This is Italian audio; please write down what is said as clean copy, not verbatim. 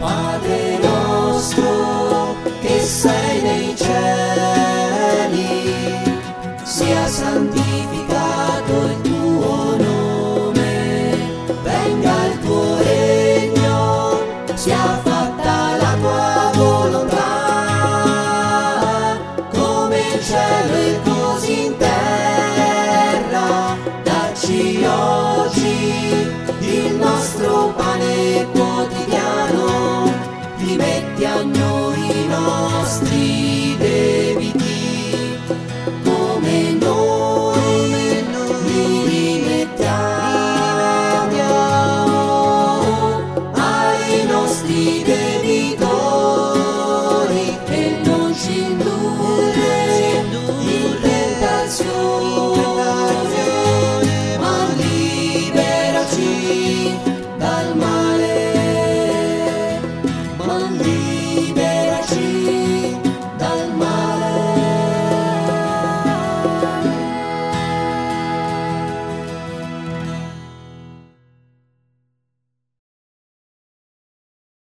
Padre nostro che sei nei cieli, sia santificato il tuo nome, venga il tuo regno, sia fatta la tua volontà, come in cielo e così in terra. Dacci oggi